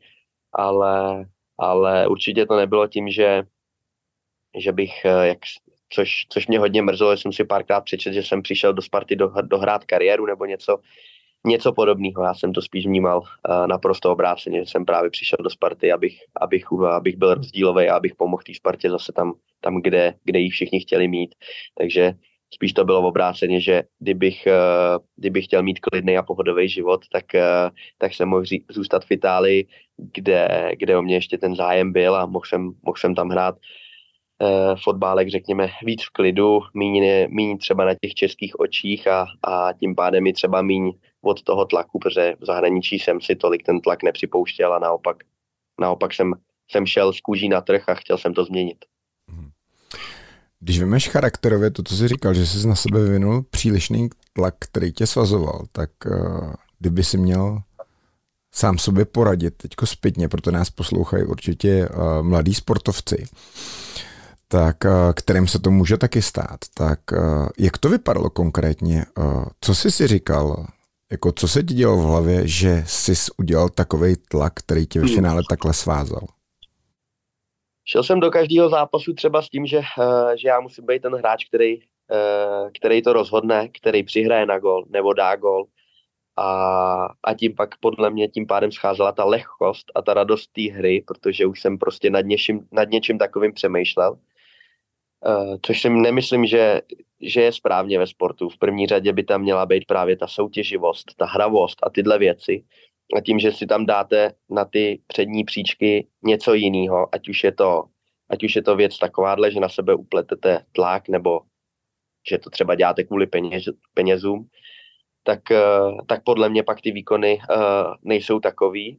Ale určitě to nebylo tím, že bych, což mě hodně mrzelo, že jsem si párkrát přečetl, že jsem přišel do Sparty dohrát kariéru nebo něco podobného. Já jsem to spíš vnímal naprosto obráceně, že jsem právě přišel do Sparty, abych byl rozdílový a abych pomohl té Spartě zase tam kde ji všichni chtěli mít. Takže spíš to bylo obráceně, že kdybych chtěl mít klidný a pohodový život, tak jsem mohl zůstat v Itálii, kde o mě ještě ten zájem byl a mohl jsem tam hrát fotbálek, řekněme, víc v klidu, míň třeba na těch českých očích a tím pádem i třeba míň od toho tlaku, protože v zahraničí jsem si tolik ten tlak nepřipouštěl a naopak jsem šel z kůží na trh a chtěl jsem to změnit. Když vemeš charakterově to, co jsi říkal, že jsi na sebe vyvinul přílišný tlak, který tě svazoval, tak kdyby si měl sám sobě poradit teďko zpětně, proto nás poslouchají určitě mladí sportovci, tak kterým se to může taky stát. Tak jak to vypadalo konkrétně? Co jsi si říkal? Jako co se ti dělo v hlavě, že jsi udělal takovej tlak, který tě ve finále takhle svázal? Šel jsem do každého zápasu třeba s tím, že já musím být ten hráč, který to rozhodne, který přihraje na gól nebo dá gól. A tím pak podle mě tím pádem scházela ta lehkost a ta radost té hry, protože už jsem prostě nad něčím takovým přemýšlel. Což si nemyslím, že je správně ve sportu. V první řadě by tam měla být právě ta soutěživost, ta hravost a tyhle věci. A tím, že si tam dáte na ty přední příčky něco jiného, ať už je to věc takováhle, že na sebe upletete tlak, nebo že to třeba děláte kvůli penězům, tak podle mě pak ty výkony nejsou takový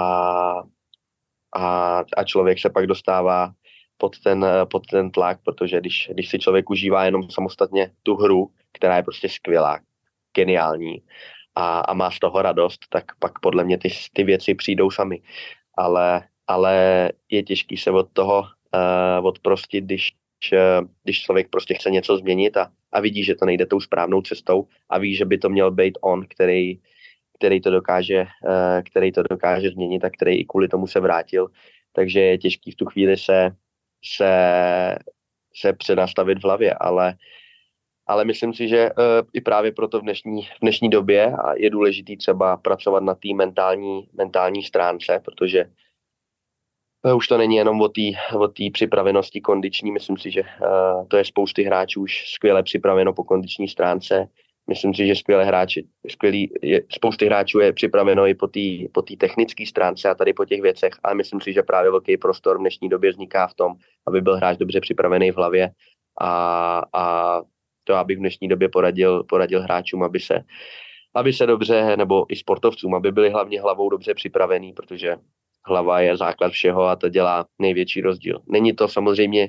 a člověk se pak dostává pod ten tlak, protože když si člověk užívá jenom samostatně tu hru, která je prostě skvělá, geniální a má z toho radost, tak pak podle mě ty věci přijdou sami. Ale je těžký se od toho odprostit, když člověk prostě chce něco změnit a vidí, že to nejde tou správnou cestou a ví, že by to měl být on, který to dokáže změnit a který i kvůli tomu se vrátil. Takže je těžký v tu chvíli se přenastavit v hlavě, ale myslím si, že i právě proto v dnešní době je důležitý třeba pracovat na té mentální stránce, protože už to není jenom o té připravenosti kondiční. Myslím si, že to je spousty hráčů už skvěle připraveno po kondiční stránce. Myslím si, že spousty hráčů je připraveno i po té technické stránce a tady po těch věcech, ale myslím si, že právě velký prostor v dnešní době vzniká v tom, aby byl hráč dobře připravený v hlavě a to, abych v dnešní době poradil hráčům, aby se dobře, nebo i sportovcům, aby byli hlavně hlavou dobře připravený, protože hlava je základ všeho a to dělá největší rozdíl. Není to samozřejmě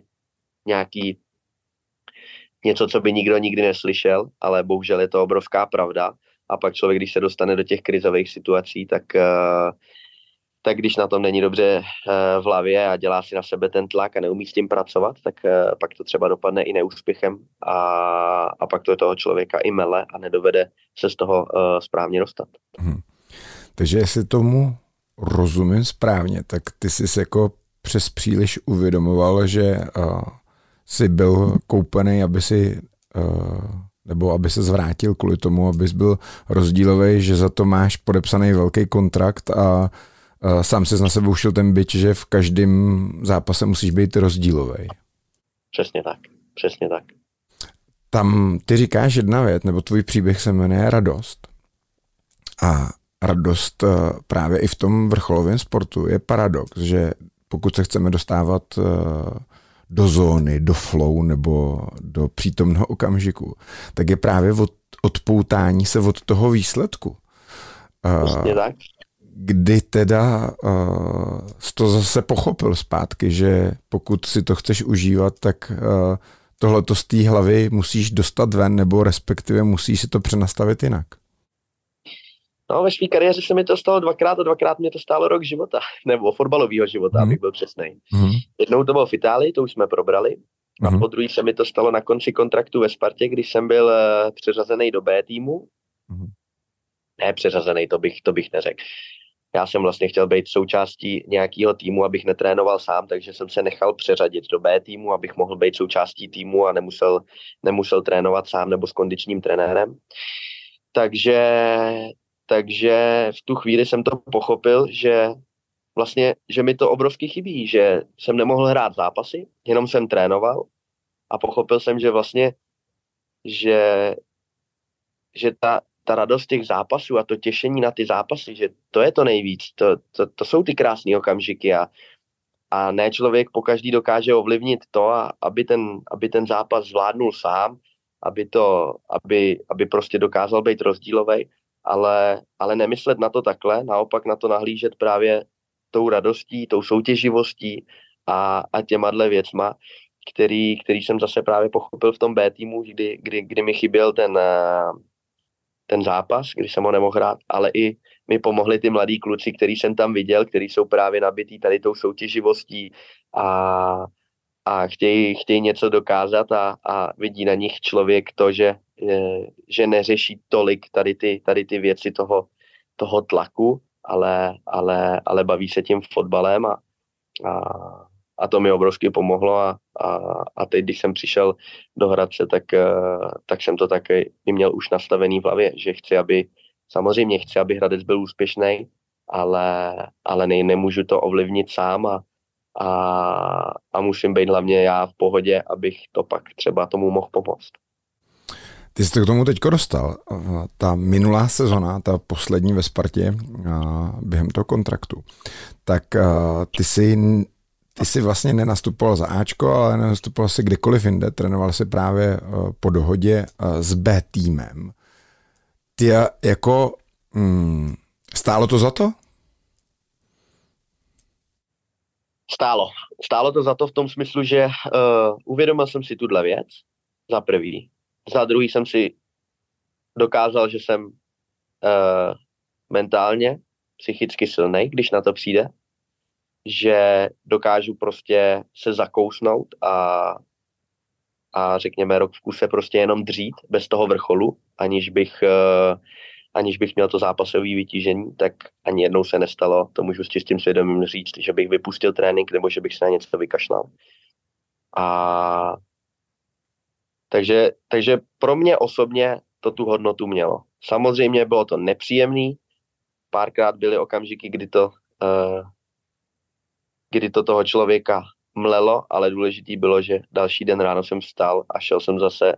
něco, co by nikdo nikdy neslyšel, ale bohužel je to obrovská pravda. A pak člověk, když se dostane do těch krizových situací, tak když na tom není dobře v hlavě a dělá si na sebe ten tlak a neumí s tím pracovat, tak pak to třeba dopadne i neúspěchem a pak to toho člověka i mele a nedovede se z toho správně dostat. Takže jestli tomu rozumím správně, tak ty jsi jako přes příliš uvědomoval, že jsi byl koupený, aby se zvrátil kvůli tomu, abys byl rozdílový, že za to máš podepsaný velký kontrakt a sám si na sebe ušil ten bič, že v každém zápase musíš být rozdílový. Přesně tak. Tam ty říkáš jedna věc, nebo tvůj příběh se jmenuje Radost. A radost právě i v tom vrcholovém sportu je paradox, že pokud se chceme dostávat do zóny, do flow nebo do přítomného okamžiku, tak je právě odpoutání se od toho výsledku. Přesně tak. Kdy teda to zase pochopil zpátky, že pokud si to chceš užívat, tak tohleto z té hlavy musíš dostat ven, nebo respektive musíš si to přenastavit jinak. No, ve své kariéře se mi to stalo dvakrát a dvakrát mě to stálo rok života, nebo fotbalového života, abych byl přesnej. Jednou to bylo v Itálii, to už jsme probrali, a po druhý se mi to stalo na konci kontraktu ve Spartě, když jsem byl přeřazený do B týmu. Ne přeřazený, to bych neřekl. Já jsem vlastně chtěl být součástí nějakého týmu, abych netrénoval sám, takže jsem se nechal přeřadit do B týmu, abych mohl být součástí týmu a nemusel trénovat sám nebo s kondičním trenérem. Takže v tu chvíli jsem to pochopil, že mi to obrovsky chybí, že jsem nemohl hrát zápasy, jenom jsem trénoval a pochopil jsem, že vlastně, že ta radost těch zápasů a to těšení na ty zápasy, že to je to nejvíc, to jsou ty krásné okamžiky a ne člověk pokaždý dokáže ovlivnit to, aby ten zápas zvládnul sám, aby prostě dokázal být rozdílovej, ale nemyslet na to takhle, naopak na to nahlížet právě tou radostí, tou soutěživostí a těma věcma, který jsem zase právě pochopil v tom B týmu, kdy mi chyběl ten zápas, kdy jsem ho nemohl hrát, ale i mi pomohli ty mladí kluci, který jsem tam viděl, který jsou právě nabitý tady tou soutěživostí a chtějí něco dokázat a vidí na nich člověk to, že neřeší tolik tady ty věci toho tlaku, ale baví se tím fotbalem a to mi obrovsky pomohlo a teď, když jsem přišel do Hradce, tak jsem to taky měl už nastavený v hlavě, že chci, aby Hradec byl úspěšný, ale nemůžu to ovlivnit sám a musím být hlavně já v pohodě, abych to pak třeba tomu mohl pomoct. Ty jsi k tomu teďko dostal. Ta minulá sezona, ta poslední ve Spartě během toho kontraktu, tak ty jsi vlastně nenastupoval za Ačko, ale nenastupoval si kdekoliv jinde, trénoval si právě po dohodě s B týmem. Ty jako stálo to za to? Stálo to za to v tom smyslu, že uvědomil jsem si tuhle věc, za prvý. Za druhý jsem si dokázal, že jsem mentálně, psychicky silnej, když na to přijde, že dokážu prostě se zakousnout a řekněme rok v kuse prostě jenom dřít bez toho vrcholu, aniž bych měl to zápasové vytížení, tak ani jednou se nestalo, to můžu s čistým svědomím říct, že bych vypustil trénink nebo že bych se na něco vykašlal. A takže pro mě osobně to tu hodnotu mělo. Samozřejmě bylo to nepříjemný, párkrát byly okamžiky, kdy to toho člověka mlelo, ale důležitý bylo, že další den ráno jsem vstal a šel jsem zase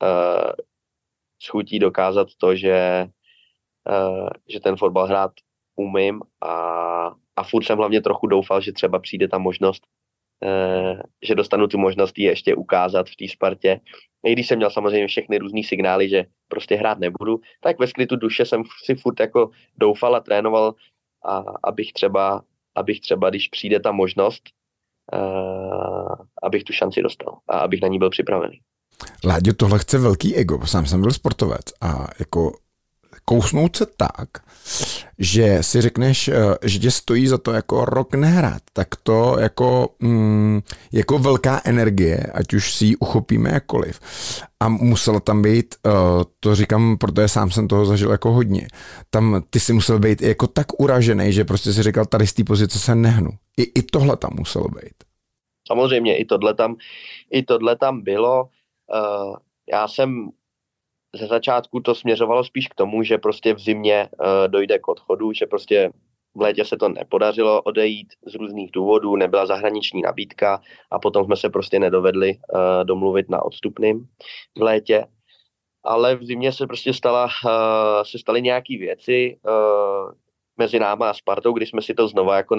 s chutí dokázat to, že ten fotbal hrát umím a furt jsem hlavně trochu doufal, že třeba přijde ta možnost, že dostanu tu možnost ji ještě ukázat v té Spartě. I když jsem měl samozřejmě všechny různý signály, že prostě hrát nebudu, tak ve skrytu duše jsem si furt jako doufal a trénoval, abych třeba, když přijde ta možnost, abych tu šanci dostal a abych na ní byl připravený. Láďo, tohle chce velký ego, sám jsem byl sportovec a jako kousnout se tak, že si řekneš, že tě stojí za to jako rok nehrát, tak to jako velká energie, ať už si ji uchopíme jakkoliv. A muselo tam být, to říkám, protože sám jsem toho zažil jako hodně, tam ty si musel být jako tak uražený, že prostě si říkal, tady z té pozice se nehnu. I tohle tam muselo být. Samozřejmě, i tohle tam bylo. Já jsem ze začátku to směřovalo spíš k tomu, že prostě v zimě dojde k odchodu, že prostě v létě se to nepodařilo odejít z různých důvodů, nebyla zahraniční nabídka a potom jsme se prostě nedovedli domluvit na odstupným v létě. Ale v zimě se prostě se staly nějaký věci mezi náma a Spartou, kdy jsme si to znova jako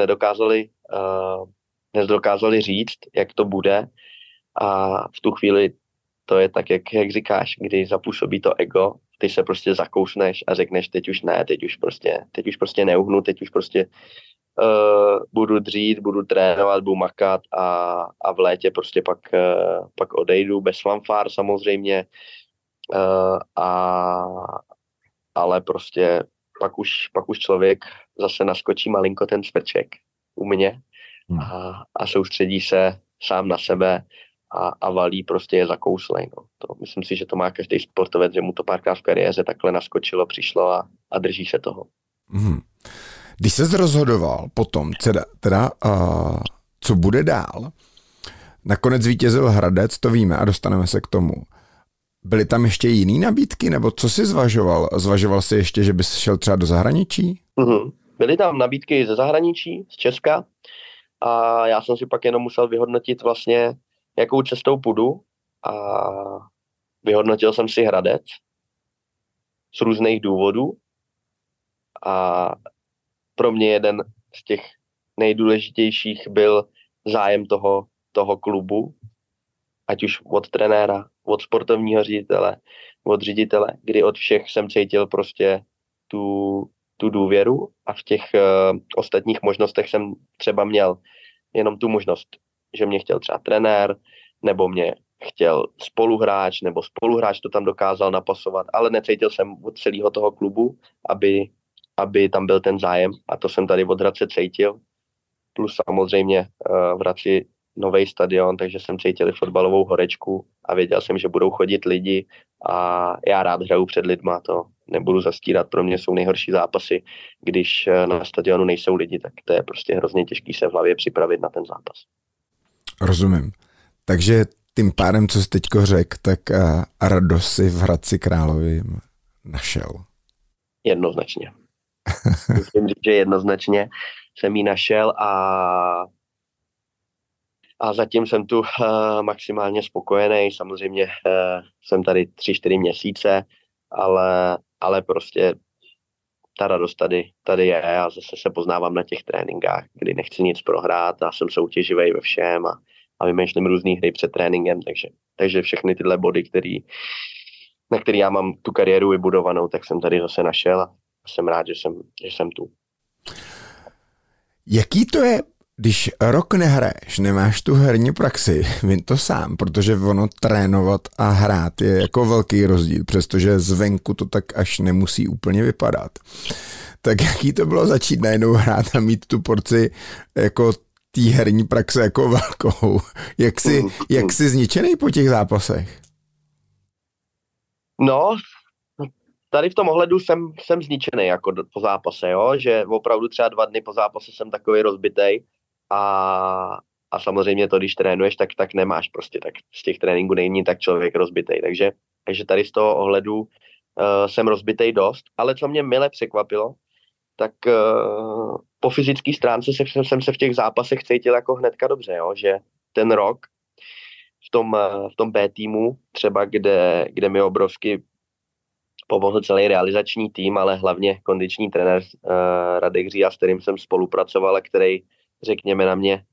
nedokázali říct, jak to bude. A v tu chvíli to je tak, jak říkáš, kdy zapůsobí to ego, ty se prostě zakousneš a řekneš, teď už ne, teď už prostě neuhnu, teď už prostě budu dřít, budu trénovat, budu makat a v létě prostě pak odejdu, bez fanfár samozřejmě, ale prostě pak už člověk zase naskočí malinko ten svrček u mě a soustředí se sám na sebe a valí prostě je zakouslej. No. To, myslím si, že to má každý sportovec, že mu to párkrát v kariéře takhle naskočilo, přišlo a drží se toho. Když ses rozhodoval potom, co bude dál, nakonec zvítězil Hradec, to víme a dostaneme se k tomu. Byly tam ještě jiný nabídky, nebo co jsi zvažoval? Zvažoval jsi ještě, že bys šel třeba do zahraničí? Byly tam nabídky ze zahraničí, z Česka a já jsem si pak jenom musel vyhodnotit vlastně, jakou cestou půjdu a vyhodnotil jsem si Hradec z různých důvodů a pro mě jeden z těch nejdůležitějších byl zájem toho klubu, ať už od trenéra, od sportovního ředitele, od ředitele, kdy od všech jsem cítil prostě tu důvěru a v těch ostatních možnostech jsem třeba měl jenom tu možnost, že mě chtěl třeba trenér, nebo mě chtěl spoluhráč, nebo spoluhráč to tam dokázal napasovat, ale necítil jsem od celého toho klubu, aby tam byl ten zájem a to jsem tady od Hradce cítil. Plus samozřejmě v Hradci nový stadion, takže jsem cítil fotbalovou horečku a věděl jsem, že budou chodit lidi a já rád hraju před lidma, to nebudu zastírat, pro mě jsou nejhorší zápasy, když na stadionu nejsou lidi, tak to je prostě hrozně těžký se v hlavě připravit na ten zápas. Rozumím. Takže tím pádem, co jsi teďko řekl, tak radost si v Hradci Králové našel. Jednoznačně. Myslím, že jednoznačně jsem ji našel a zatím jsem tu maximálně spokojený. Samozřejmě jsem tady 3-4 měsíce, ale prostě ta radost tady je a zase se poznávám na těch tréninkách, kdy nechci nic prohrát a jsem soutěživý ve všem a vymýšlím různý hry před tréninkem, takže všechny tyhle body, na který já mám tu kariéru vybudovanou, tak jsem tady zase našel a jsem rád, že jsem tu. Jaký to je, když rok nehraješ, nemáš tu herní praxi, vím to sám, protože ono trénovat a hrát je jako velký rozdíl, přestože zvenku to tak až nemusí úplně vypadat. Tak jaký to bylo začít najednou hrát a mít tu porci jako té herní praxe jako velkou. Jak jsi zničený po těch zápasech? No, tady v tom ohledu jsem zničený jako po zápase, jo? Že opravdu třeba 2 dny po zápase jsem takový rozbitej a samozřejmě to, když trénuješ, tak nemáš prostě, tak z těch tréninků není tak člověk rozbitej, takže tady z toho ohledu jsem rozbitej dost, ale co mě mile překvapilo, tak po fyzické stránce jsem se v těch zápasech cítil jako hnedka dobře, jo? Že ten rok v tom B týmu, třeba kde mi obrovsky pomohl celý realizační tým, ale hlavně kondiční trenér Radek Říja, s kterým jsem spolupracoval a který, řekněme,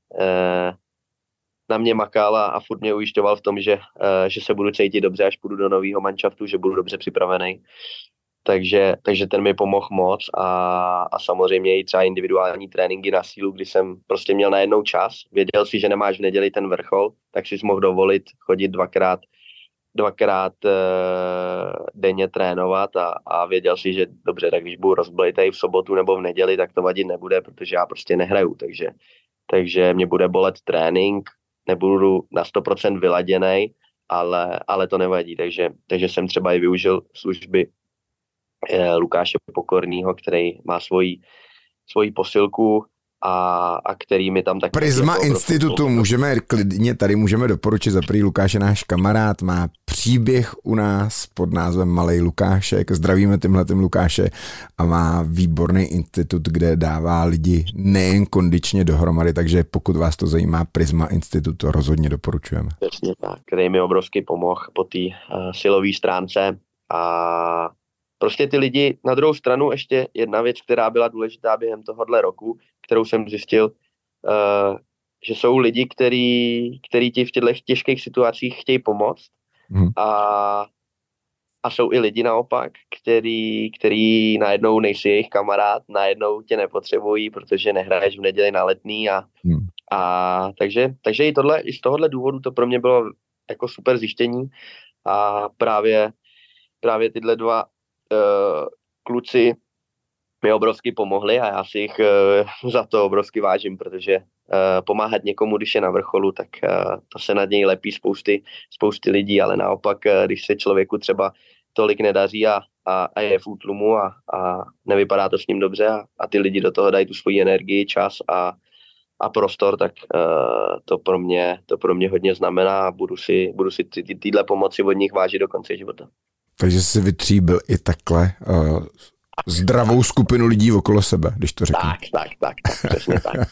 na mě makal a furt mě ujišťoval v tom, že se budu cítit dobře, až půjdu do nového manšaftu, že budu dobře připravený. Takže ten mi pomohl moc a samozřejmě i třeba individuální tréninky na sílu, kdy jsem prostě měl najednou čas. Věděl si, že nemáš v neděli ten vrchol, tak si mohl dovolit chodit dvakrát denně trénovat a věděl si, že dobře, tak když budu rozblejtej v sobotu nebo v neděli, tak to vadit nebude, protože já prostě nehraju, takže mě bude bolet trénink, nebudu na 100% vyladěnej, ale to nevadí, takže jsem třeba i využil služby Lukáše Pokornýho, který má svoji posilku a který mi tam tak... Prisma jako institutu můžeme doporučit, za prvý Lukáš je náš kamarád, má příběh u nás pod názvem Malej Lukášek, zdravíme tímhletím Lukáše a má výborný institut, kde dává lidi nejen kondičně dohromady, takže pokud vás to zajímá, Prisma institut, to rozhodně doporučujeme. Přesně tak, který mi obrovsky pomohl po té silové stránce a prostě ty lidi, na druhou stranu ještě jedna věc, která byla důležitá během tohohle roku, kterou jsem zjistil, že jsou lidi, který ti v těchto těžkých situacích chtějí pomoct a jsou i lidi naopak, který najednou nejsi jejich kamarád, najednou tě nepotřebují, protože nehraješ v neděli na Letný a takže i z tohohle důvodu to pro mě bylo jako super zjištění a právě tyhle 2 kluci mi obrovsky pomohli a já si jich za to obrovsky vážím, protože pomáhat někomu, když je na vrcholu, tak to se nad něj lepí spousty lidí, ale naopak, když se člověku třeba tolik nedaří a je v útlumu a nevypadá to s ním dobře a ty lidi do toho dají tu svoji energii, čas a prostor, tak to pro mě hodně znamená a budu si tyhle pomoci od nich vážit do konce života. Takže jsi vytříbil i takhle zdravou skupinu lidí okolo sebe, když to řeknu. Tak, přesně tak.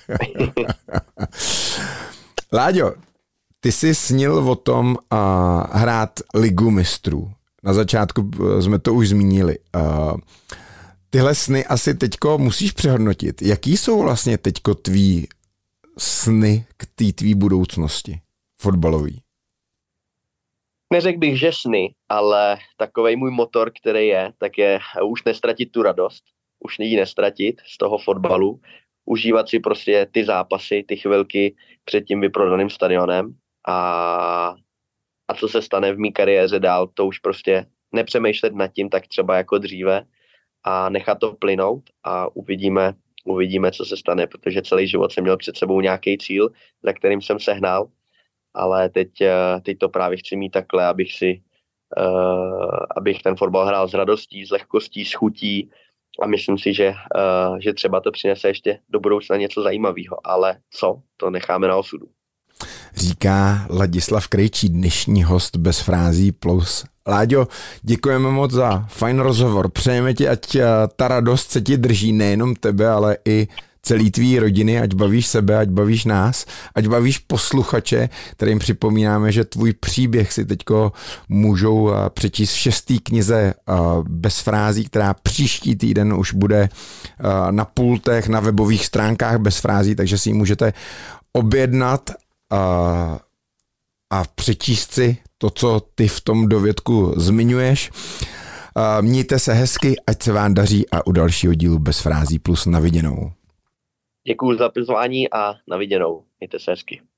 Láďo, ty jsi snil o tom hrát Ligu mistrů. Na začátku jsme to už zmínili. Tyhle sny asi teďko musíš přehodnotit. Jaký jsou vlastně teďko tvý sny k té tvý budoucnosti fotbalový? Neřekl bych, že sny, ale takovej můj motor, který tak je už nestratit tu radost, už ji nestratit z toho fotbalu, užívat si prostě ty zápasy, ty chvilky před tím vyprodaným stadionem a co se stane v mý kariéře dál, to už prostě nepřemýšlet nad tím tak třeba jako dříve a nechat to plynout a uvidíme, co se stane, protože celý život jsem měl před sebou nějaký cíl, za kterým jsem se hnal, ale teď to právě chci mít takhle, abych ten fotbal hrál s radostí, s lehkostí, s chutí a myslím si, že třeba to přinese ještě do budoucna něco zajímavého, ale co, to necháme na osudu. Říká Ladislav Krejčí, dnešní host bez frází plus. Láďo, děkujeme moc za fajn rozhovor, přejeme ti, ať ta radost se ti drží, nejenom tebe, ale i celý tvý rodiny, ať bavíš sebe, ať bavíš nás, ať bavíš posluchače, kterým připomínáme, že tvůj příběh si teďko můžou přečíst v 6. knize bez frází, která příští týden už bude na pultech, na webových stránkách bez frází, takže si ji můžete objednat a přečíst si to, co ty v tom dovědku zmiňuješ. Mějte se hezky, ať se vám daří a u dalšího dílu bez frází plus na viděnou. Děkuju za pozvání a na viděnou. Mějte se hezky.